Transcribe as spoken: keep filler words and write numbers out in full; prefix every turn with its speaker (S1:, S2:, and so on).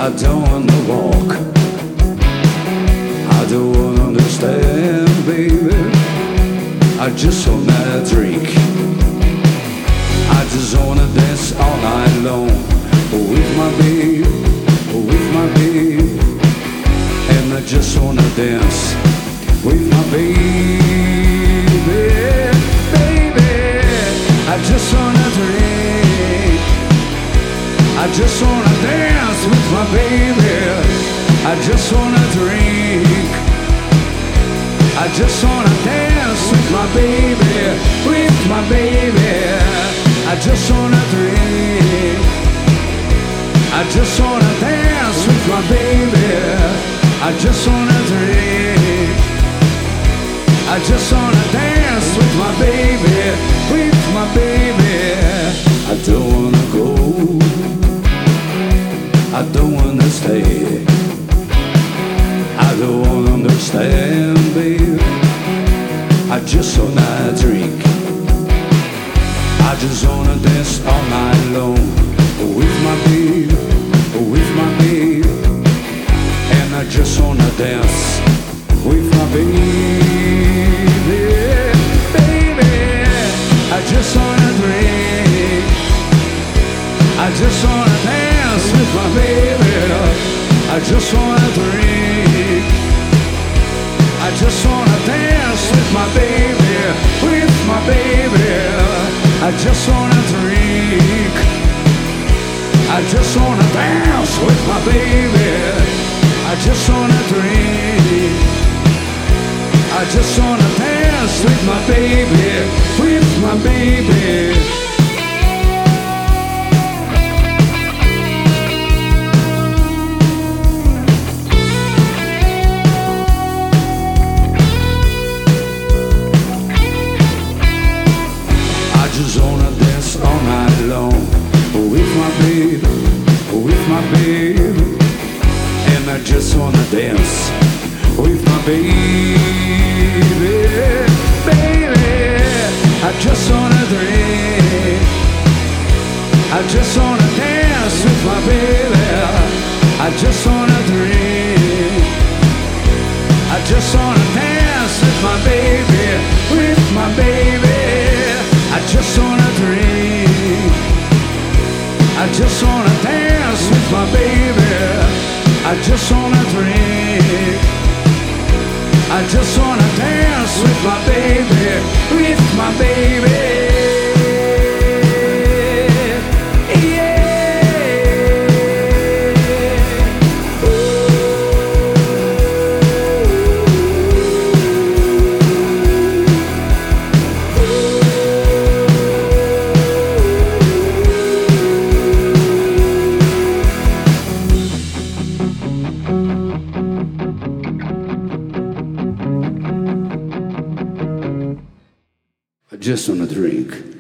S1: I don't wanna walk. I don't wanna understand, baby. I just wanna drink. I just wanna dance all night long with my babe, with my babe. And I just wanna dance with my baby, baby. I just wanna drink. I just wanna dance with my baby. I just wanna drink. I just wanna dance with my baby, with my baby. I just wanna drink. I just wanna dance with my baby. I just wanna drink. I just wanna dance with my baby, with my baby. I don't wanna go. I don't wanna stay. I don't wanna understand, babe. I just wanna drink. I just wanna dance all night long with my babe, with my babe. And I just wanna dance with my baby, baby. I just wanna drink. I just wanna dance with my baby. I just wanna drink. I just wanna dance with my baby, with my baby. I just wanna drink. I just wanna dance with my baby. I just wanna drink. I just wanna dance with my baby, with my baby. I just wanna dance all night long with my babe, with my babe. And I just wanna dance with my baby, baby. I just wanna drink. I just wanna dance with my baby. I just wanna drink. I just wanna dance with my baby, with my baby. I just wanna drink. I just wanna dance with my baby. I just wanna drink. I just wanna dance with my baby, with my baby. I just wanna drink.